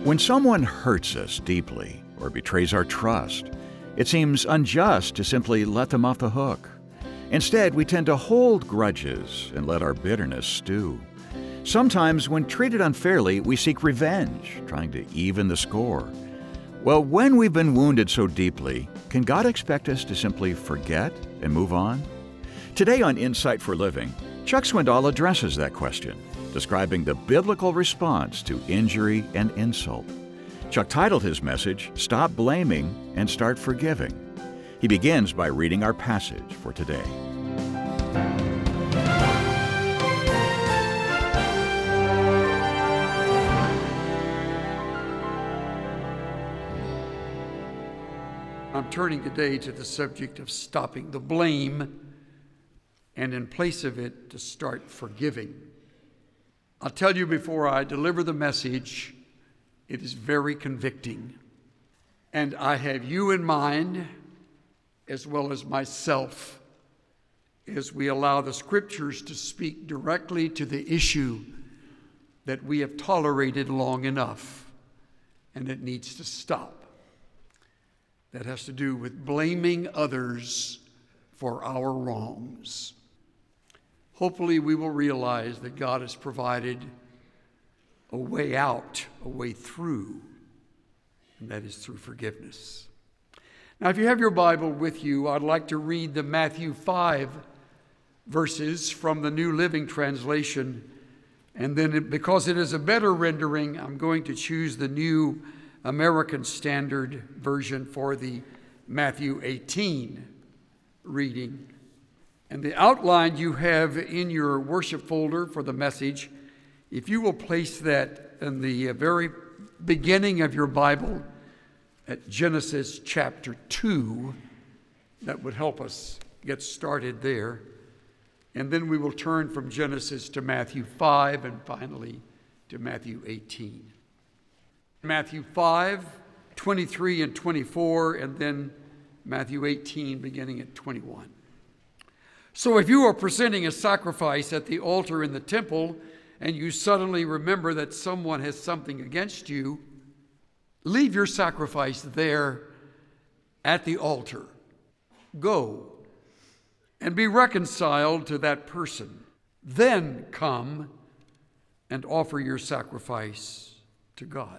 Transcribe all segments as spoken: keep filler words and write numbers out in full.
When someone hurts us deeply or betrays our trust, it seems unjust to simply let them off the hook. Instead, we tend to hold grudges and let our bitterness stew. Sometimes, when treated unfairly, we seek revenge, trying to even the score. Well, when we've been wounded so deeply, can God expect us to simply forget and move on? Today on Insight for Living, Chuck Swindoll addresses that question, describing the biblical response to injury and insult. Chuck titled his message, Stop Blaming and Start Forgiving. He begins by reading our passage for today. I'm turning today to the subject of stopping the blame, and in place of it, to start forgiving. I'll tell you before I deliver the message, it is very convicting. And I have you in mind, as well as myself, as we allow the scriptures to speak directly to the issue that we have tolerated long enough, and it needs to stop. That has to do with blaming others for our wrongs. Hopefully we will realize that God has provided a way out, a way through, and that is through forgiveness. Now, if you have your Bible with you, I'd like to read the Matthew five verses from the New Living Translation, and then it, because it is a better rendering, I'm going to choose the New American Standard Version for the Matthew eighteen reading. And the outline you have in your worship folder for the message, if you will place that in the very beginning of your Bible at Genesis chapter two, that would help us get started there. And then we will turn from Genesis to Matthew five and finally to Matthew eighteen. Matthew five, twenty-three and twenty-four, and then Matthew eighteen beginning at twenty-one. So if you are presenting a sacrifice at the altar in the temple and you suddenly remember that someone has something against you, leave your sacrifice there at the altar. Go and be reconciled to that person. Then come and offer your sacrifice to God.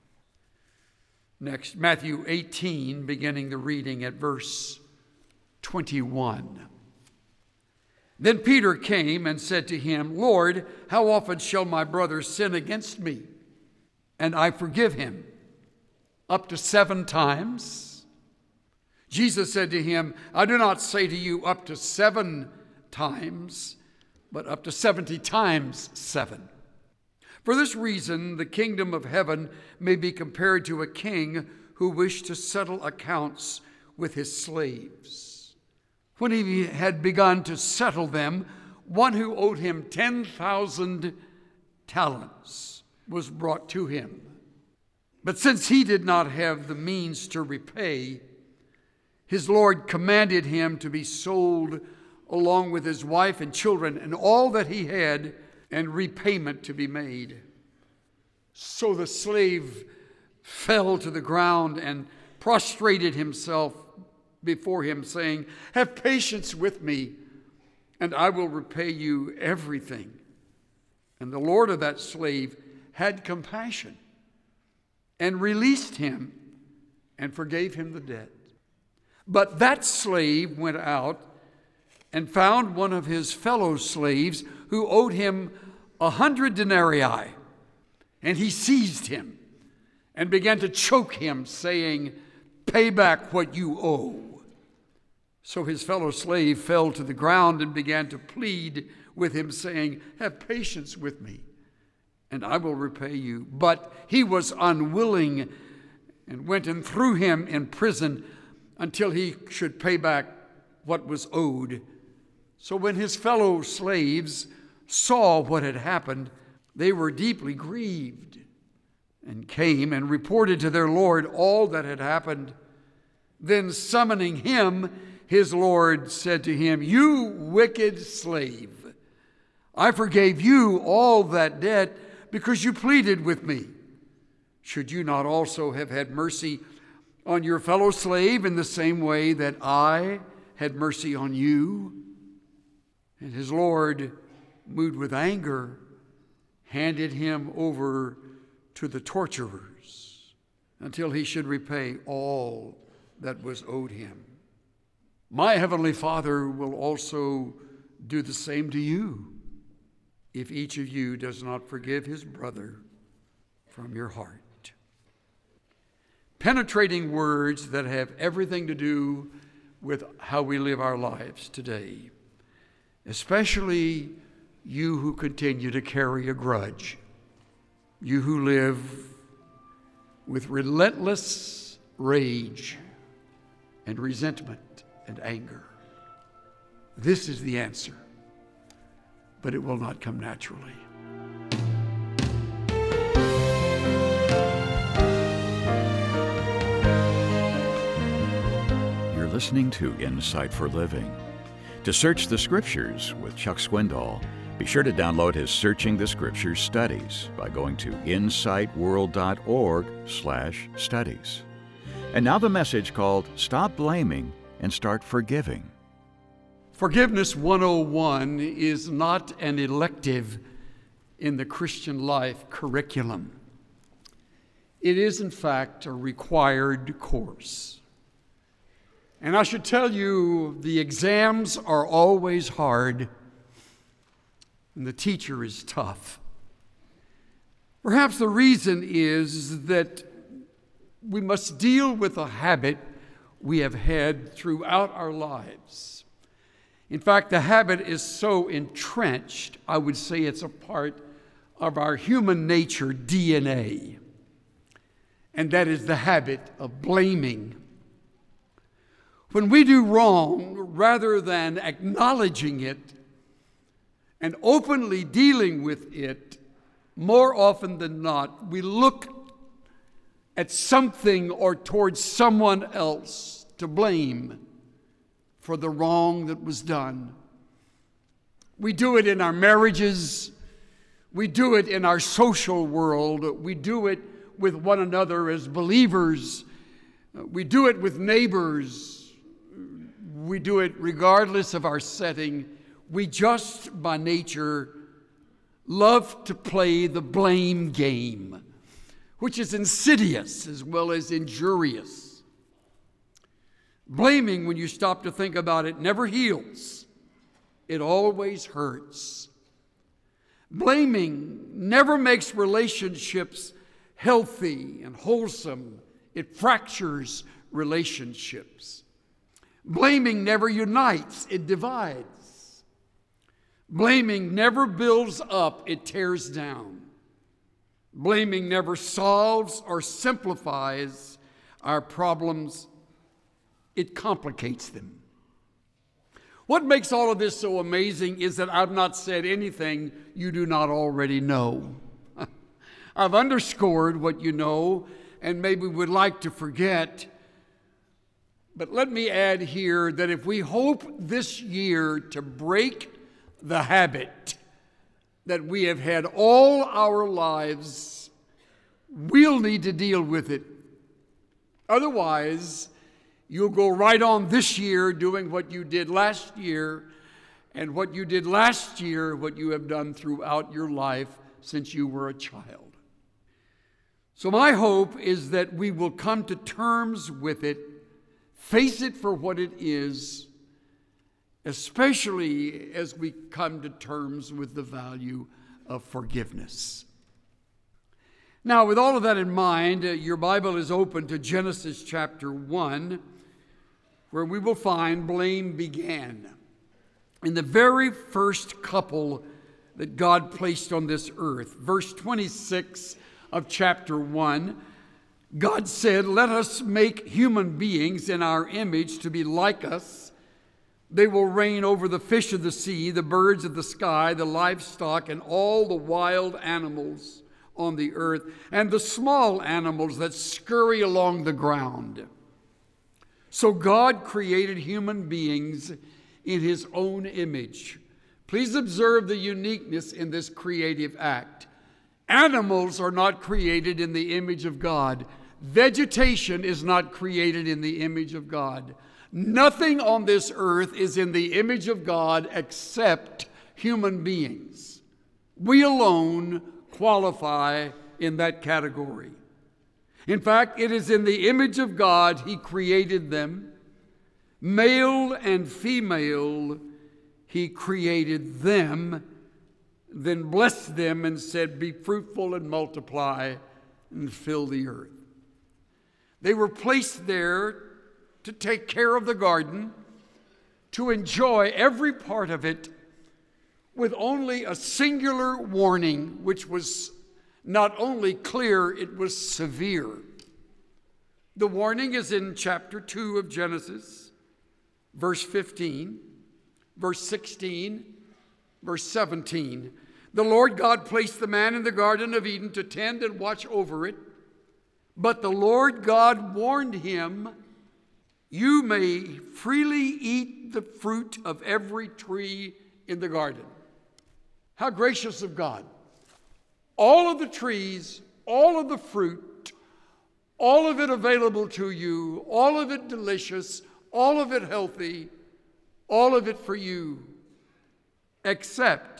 Next, Matthew eighteen, beginning the reading at verse twenty-one. Then Peter came and said to him, Lord, how often shall my brother sin against me, and I forgive him? Up to seven times? Jesus said to him, I do not say to you up to seven times, but up to seventy times seven. For this reason, the kingdom of heaven may be compared to a king who wished to settle accounts with his slaves. When he had begun to settle them, one who owed him ten thousand talents was brought to him. But since he did not have the means to repay, his Lord commanded him to be sold along with his wife and children and all that he had, and repayment to be made. So the slave fell to the ground and prostrated himself before him, saying, have patience with me, and I will repay you everything. And the Lord of that slave had compassion and released him and forgave him the debt. But that slave went out and found one of his fellow slaves who owed him a hundred denarii. And he seized him and began to choke him, saying, pay back what you owe. So his fellow slave fell to the ground and began to plead with him, saying, have patience with me, and I will repay you. But he was unwilling and went and threw him in prison until he should pay back what was owed. So when his fellow slaves saw what had happened, they were deeply grieved and came and reported to their Lord all that had happened. Then summoning him, his Lord said to him, you wicked slave, I forgave you all that debt because you pleaded with me. Should you not also have had mercy on your fellow slave in the same way that I had mercy on you?" And his Lord, moved with anger, handed him over to the torturers until he should repay all that was owed him. My heavenly Father will also do the same to you if each of you does not forgive his brother from your heart. Penetrating words that have everything to do with how we live our lives today, especially you who continue to carry a grudge, you who live with relentless rage and resentment and anger. This is the answer, but it will not come naturally. You're listening to Insight for Living. To search the Scriptures with Chuck Swindoll, be sure to download his Searching the Scriptures studies by going to insight world dot org slash studies. And now the message called Stop Blaming and Start Forgiving. Forgiveness one oh one is not an elective in the Christian life curriculum. It is, in fact, a required course. And I should tell you, the exams are always hard, and the teacher is tough. Perhaps the reason is that we must deal with a habit we have had throughout our lives. In fact, the habit is so entrenched, I would say it's a part of our human nature D N A. And that is the habit of blaming. When we do wrong, rather than acknowledging it and openly dealing with it, more often than not, we look at something or towards someone else to blame for the wrong that was done. We do it in our marriages. We do it in our social world. We do it with one another as believers. We do it with neighbors. We do it regardless of our setting. We just, by nature, love to play the blame game, which is insidious as well as injurious. Blaming, when you stop to think about it, never heals. It always hurts. Blaming never makes relationships healthy and wholesome. It fractures relationships. Blaming never unites, it divides. Blaming never builds up, it tears down. Blaming never solves or simplifies our problems, it complicates them. What makes all of this so amazing is that I've not said anything you do not already know. I've underscored what you know and maybe would like to forget. But let me add here that if we hope this year to break the habit that we have had all our lives, we'll need to deal with it. Otherwise, you'll go right on this year doing what you did last year, and what you did last year, what you have done throughout your life since you were a child. So my hope is that we will come to terms with it, face it for what it is, especially as we come to terms with the value of forgiveness. Now, with all of that in mind, uh, your Bible is open to Genesis chapter one, where we will find blame began. In the very first couple that God placed on this earth, verse twenty-six of chapter one, God said, "Let us make human beings in our image to be like us. They will reign over the fish of the sea, the birds of the sky, the livestock, and all the wild animals on the earth, and the small animals that scurry along the ground." So God created human beings in his own image. Please observe the uniqueness in this creative act. Animals are not created in the image of God. Vegetation is not created in the image of God. Nothing on this earth is in the image of God except human beings. We alone qualify in that category. In fact, it is in the image of God He created them. Male and female, He created them, then blessed them and said, "Be fruitful and multiply and fill the earth." They were placed there to take care of the garden, to enjoy every part of it, with only a singular warning, which was not only clear, it was severe. The warning is in chapter two of Genesis, verse fifteen, verse sixteen, verse seventeen. The Lord God placed the man in the Garden of Eden to tend and watch over it. But the Lord God warned him, "You may freely eat the fruit of every tree in the garden." How gracious of God. All of the trees, all of the fruit, all of it available to you, all of it delicious, all of it healthy, all of it for you, except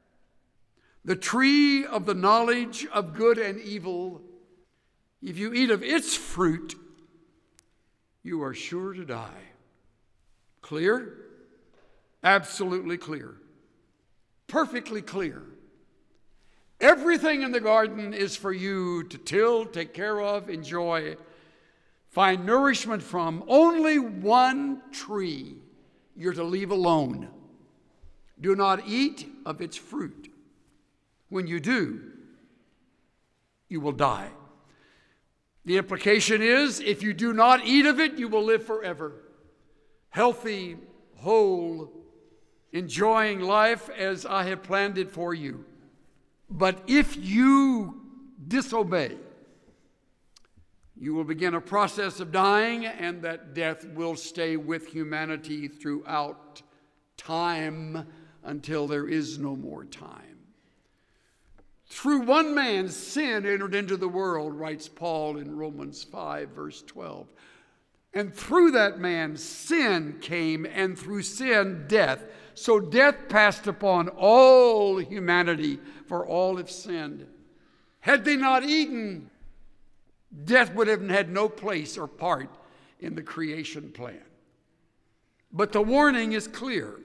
the tree of the knowledge of good and evil. If you eat of its fruit, you are sure to die. Clear? Absolutely clear. Perfectly clear. Everything in the garden is for you to till, take care of, enjoy, find nourishment from. Only one tree you're to leave alone. Do not eat of its fruit. When you do, you will die. The implication is, if you do not eat of it, you will live forever. Healthy, whole, enjoying life as I have planned it for you. But if you disobey, you will begin a process of dying, and that death will stay with humanity throughout time until there is no more time. Through one man, sin entered into the world, writes Paul in Romans five, verse twelve. And through that man, sin came, and through sin, death. So death passed upon all humanity, for all have sinned. Had they not eaten, death would have had no place or part in the creation plan. But the warning is clear.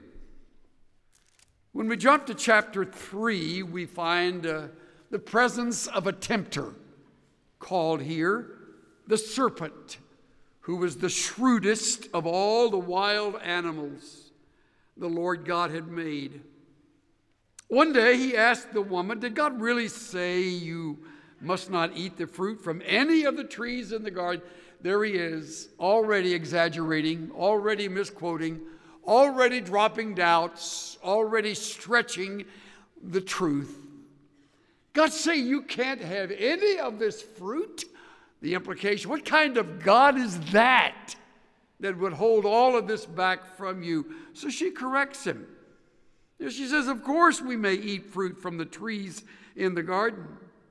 When we jump to chapter three, we find uh, the presence of a tempter, called here the serpent, who was the shrewdest of all the wild animals the Lord God had made. One day he asked the woman, "Did God really say you must not eat the fruit from any of the trees in the garden?" There he is, already exaggerating, already misquoting, already dropping doubts, already stretching the truth. God say you can't have any of this fruit? The implication, what kind of God is that that would hold all of this back from you? So she corrects him. She says, "Of course we may eat fruit from the trees in the garden.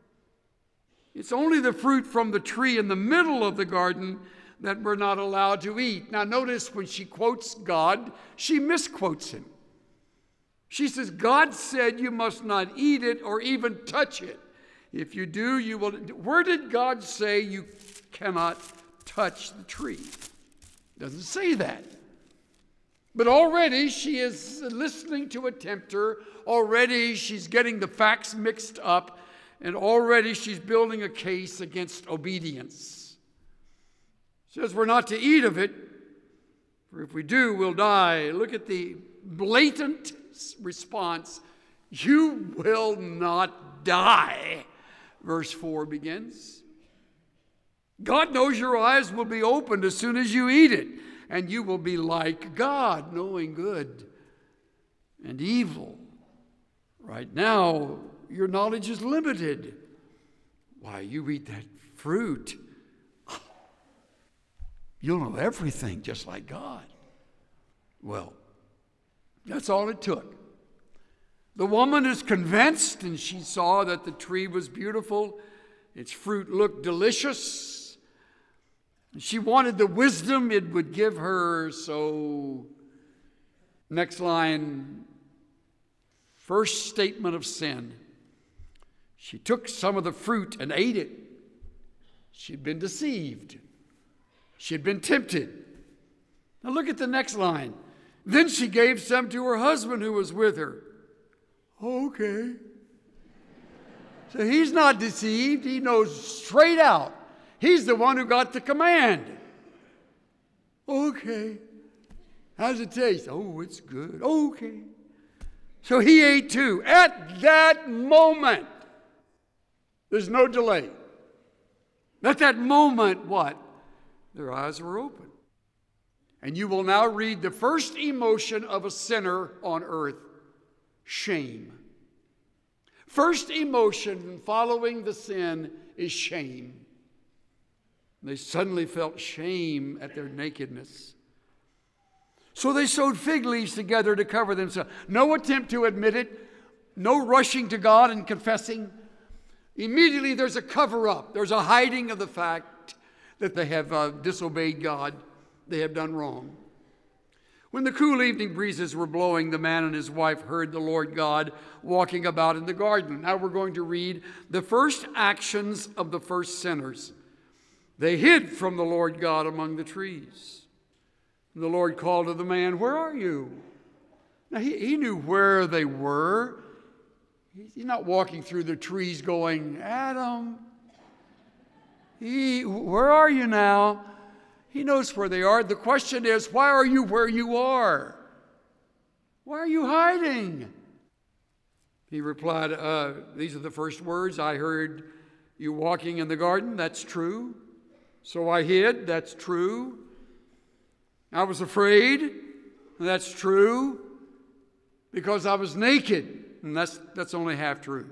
It's only the fruit from the tree in the middle of the garden that we're not allowed to eat." Now notice when she quotes God, she misquotes him. She says, "God said you must not eat it or even touch it. If you do, you will." Where did God say you cannot touch the tree? Doesn't say that. But already she is listening to a tempter. Already she's getting the facts mixed up. And already she's building a case against obedience. She says we're not to eat of it, for if we do, we'll die. Look at the blatant response. You will not die. Verse four begins. God knows your eyes will be opened as soon as you eat it, and you will be like God, knowing good and evil. Right now, your knowledge is limited. Why, you eat that fruit, you'll know everything just like God. Well, that's all it took. The woman is convinced, and she saw that the tree was beautiful. Its fruit looked delicious. She wanted the wisdom it would give her. So, next line, first statement of sin. She took some of the fruit and ate it. She'd been deceived. She'd been tempted. Now look at the next line. Then she gave some to her husband who was with her. Okay. So he's not deceived. He knows straight out. He's the one who got the command. Okay. How's it taste? Oh, it's good. Okay. So he ate too. At that moment, there's no delay. At that moment, what? Their eyes were open. And you will now read the first emotion of a sinner on earth. Shame. First emotion following the sin is shame. They suddenly felt shame at their nakedness. So they sewed fig leaves together to cover themselves. No attempt to admit it. No rushing to God and confessing. Immediately there's a cover-up. There's a hiding of the fact that they have uh, disobeyed God. They have done wrong. When the cool evening breezes were blowing, the man and his wife heard the Lord God walking about in the garden. Now we're going to read the first actions of the first sinners. They hid from the Lord God among the trees. And the Lord called to the man, "Where are you?" Now he, he knew where they were. He's not walking through the trees going, "Adam, he, where are you now?" He knows where they are. The question is, why are you where you are? Why are you hiding? He replied, uh, these are the first words. I heard you walking in the garden. That's true. So I hid. That's true. I was afraid. That's true. Because I was naked. And that's, that's only half true.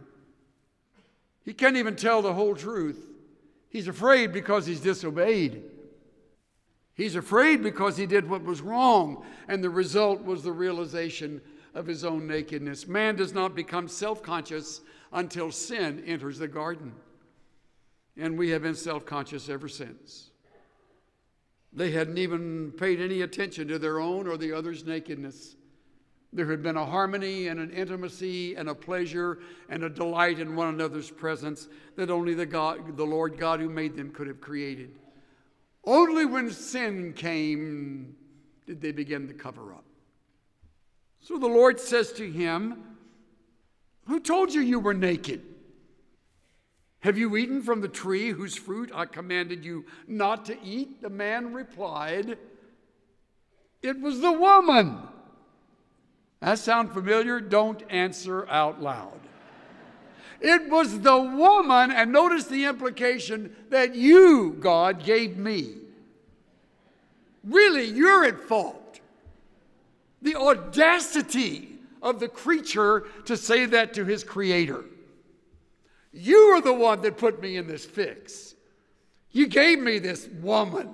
He can't even tell the whole truth. He's afraid because he's disobeyed. He's afraid because he did what was wrong, and the result was the realization of his own nakedness. Man does not become self-conscious until sin enters the garden. And we have been self-conscious ever since. They hadn't even paid any attention to their own or the other's nakedness. There had been a harmony and an intimacy and a pleasure and a delight in one another's presence that only the God, the Lord God who made them could have created. Only when sin came did they begin to cover up. So the Lord says to him, "Who told you you were naked? Have you eaten from the tree whose fruit I commanded you not to eat?" The man replied, "It was the woman." That sound familiar? Don't answer out loud. It was the woman, and notice the implication, that you, God, gave me. Really, you're at fault. The audacity of the creature to say that to his creator. You are the one that put me in this fix. You gave me this woman.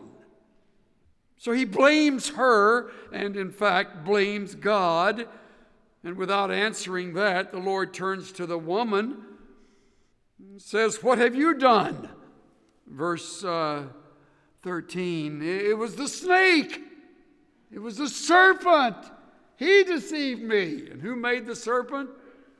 So he blames her, and in fact blames God. And without answering that, the Lord turns to the woman and says, "What have you done?" Verse uh, thirteen, "It was the snake. It was the serpent. He deceived me." And who made the serpent?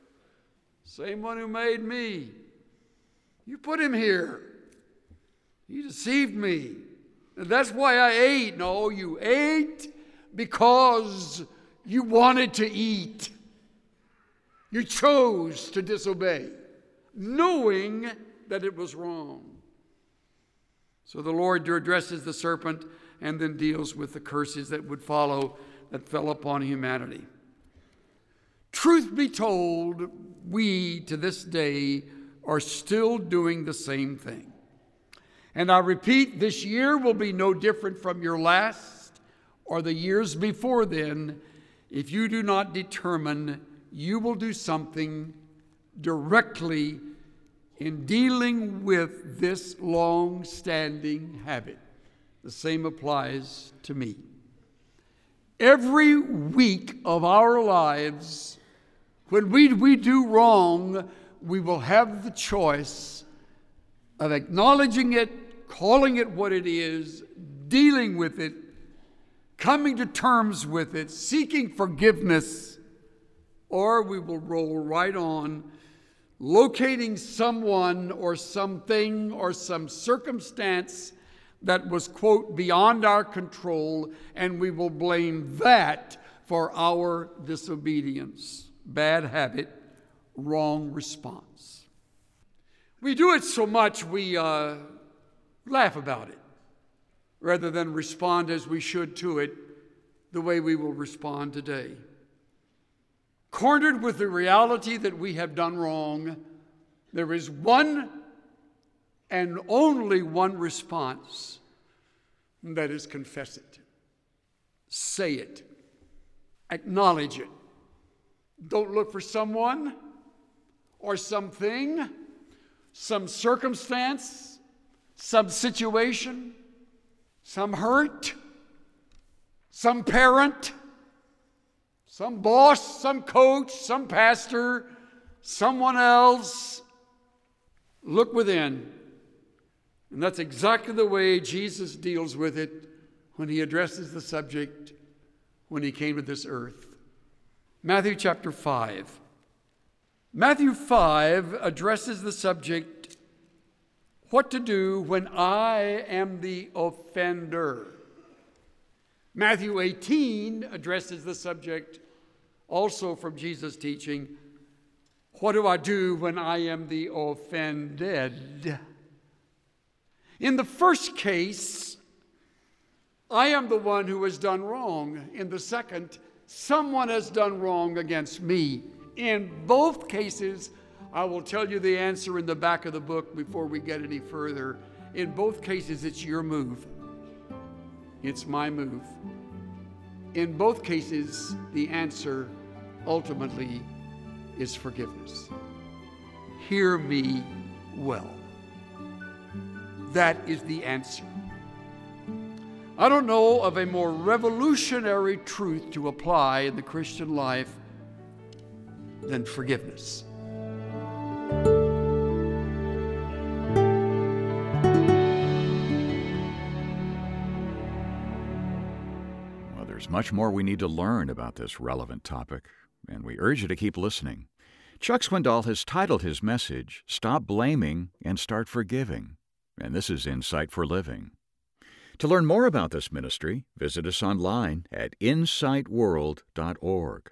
Same one who made me. You put him here. He deceived me. And that's why I ate. No, you ate because you wanted to eat. You chose to disobey, knowing that it was wrong. So the Lord addresses the serpent and then deals with the curses that would follow that fell upon humanity. Truth be told, we to this day are still doing the same thing. And I repeat, this year will be no different from your last or the years before then if you do not determine you will do something directly in dealing with this long-standing habit. The same applies to me. Every week of our lives, When we, we do wrong, we will have the choice of acknowledging it, calling it what it is, dealing with it, coming to terms with it, seeking forgiveness, or we will roll right on, locating someone or something or some circumstance that was, quote, beyond our control, and we will blame that for our disobedience, bad habit, wrong response. We do it so much we uh, laugh about it rather than respond as we should to it the way we will respond today. Cornered with the reality that we have done wrong, there is one and only one response, and that is confess it. Say it. Acknowledge it. Don't look for someone or something, some circumstance, some situation, some hurt, some parent, some boss, some coach, some pastor, someone else. Look within. And that's exactly the way Jesus deals with it when he addresses the subject when he came to this earth. Matthew chapter five. Matthew five addresses the subject, what to do when I am the offender. Matthew eighteen addresses the subject, also from Jesus' teaching, what do I do when I am the offended? In the first case, I am the one who has done wrong. In the second, someone has done wrong against me. In both cases, I will tell you the answer in the back of the book before we get any further. In both cases, it's your move. It's my move. In both cases, the answer ultimately is forgiveness. Hear me well. That is the answer. I don't know of a more revolutionary truth to apply in the Christian life than forgiveness. Well, there's much more we need to learn about this relevant topic, and we urge you to keep listening. Chuck Swindoll has titled his message, Stop Blaming and Start Forgiving, and this is Insight for Living. To learn more about this ministry, visit us online at insight world dot org.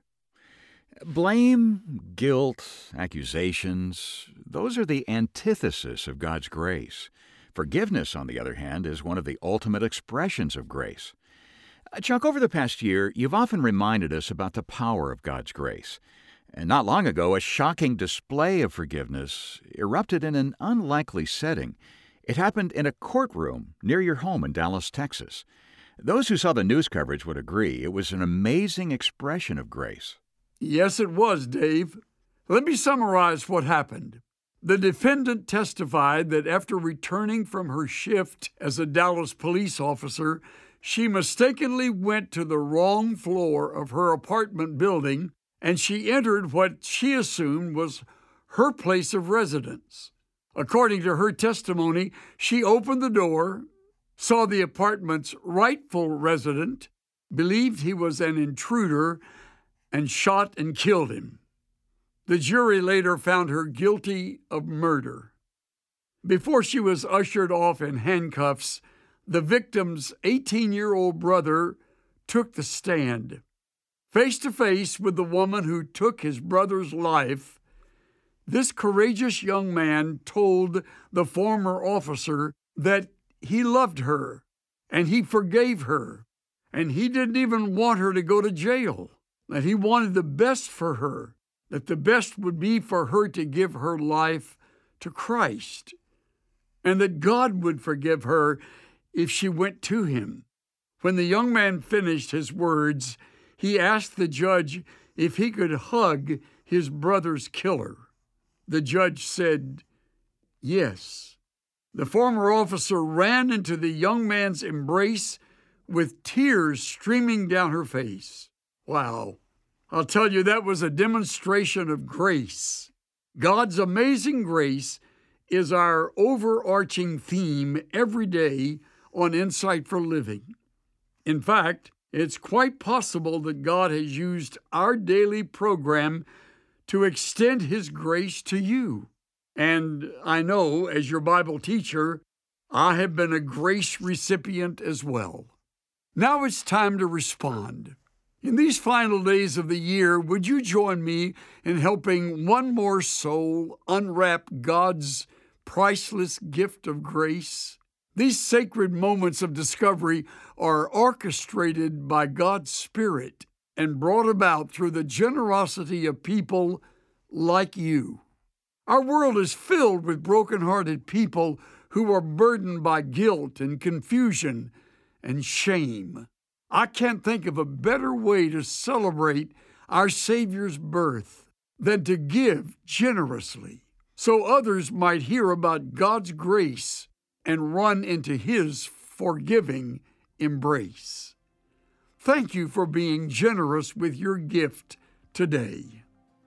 Blame, guilt, accusations, those are the antithesis of God's grace. Forgiveness, on the other hand, is one of the ultimate expressions of grace. Chuck, over the past year, you've often reminded us about the power of God's grace. And not long ago, a shocking display of forgiveness erupted in an unlikely setting. It happened in a courtroom near your home in Dallas, Texas. Those who saw the news coverage would agree it was an amazing expression of grace. Yes, it was, Dave. Let me summarize what happened. The defendant testified that after returning from her shift as a Dallas police officer, she mistakenly went to the wrong floor of her apartment building, and she entered what she assumed was her place of residence. According to her testimony, she opened the door, saw the apartment's rightful resident, believed he was an intruder, and shot and killed him. The jury later found her guilty of murder. Before she was ushered off in handcuffs, the victim's eighteen-year-old brother took the stand. Face to face with the woman who took his brother's life, this courageous young man told the former officer that he loved her and he forgave her, and he didn't even want her to go to jail, that he wanted the best for her, that the best would be for her to give her life to Christ, and that God would forgive her if she went to him. When the young man finished his words, he asked the judge if he could hug his brother's killer. The judge said, yes. The former officer ran into the young man's embrace with tears streaming down her face. Wow. I'll tell you, that was a demonstration of grace. God's amazing grace is our overarching theme every day on Insight for Living. In fact, it's quite possible that God has used our daily program to extend His grace to you. And I know, as your Bible teacher, I have been a grace recipient as well. Now it's time to respond. In these final days of the year, would you join me in helping one more soul unwrap God's priceless gift of grace? These sacred moments of discovery are orchestrated by God's Spirit and brought about through the generosity of people like you. Our world is filled with broken-hearted people who are burdened by guilt and confusion and shame. I can't think of a better way to celebrate our Savior's birth than to give generously, so others might hear about God's grace and run into His forgiving embrace. Thank you for being generous with your gift today.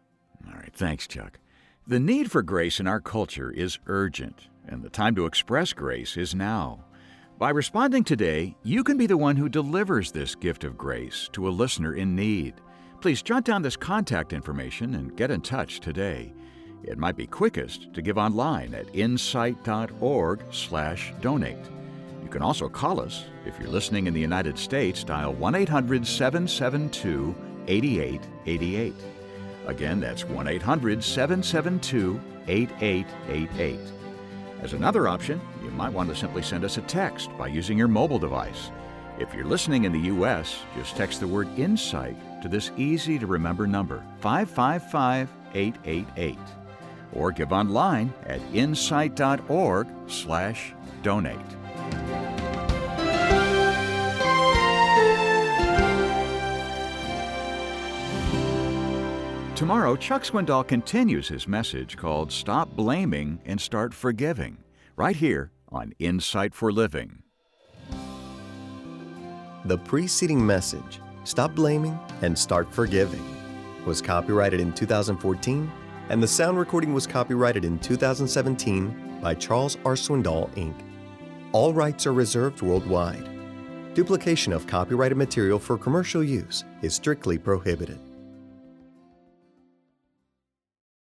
All right, thanks, Chuck. The need for grace in our culture is urgent, and the time to express grace is now. By responding today, you can be the one who delivers this gift of grace to a listener in need. Please jot down this contact information and get in touch today. It might be quickest to give online at insight.org slash donate. You can also call us. If you're listening in the United States, dial one eight hundred seven seven two eight eight eight eight. Again, that's one eight hundred seven seven two eight eight eight eight. As another option, you might want to simply send us a text by using your mobile device. If you're listening in the U S, just text the word INSIGHT to this easy-to-remember number, five five five eight eight eight. Or give online at insight.org slash donate. Tomorrow, Chuck Swindoll continues his message called Stop Blaming and Start Forgiving, right here on Insight for Living. The preceding message, Stop Blaming and Start Forgiving, was copyrighted in two thousand fourteen, and the sound recording was copyrighted in two thousand seventeen by Charles R. Swindoll, Incorporated. All rights are reserved worldwide. Duplication of copyrighted material for commercial use is strictly prohibited.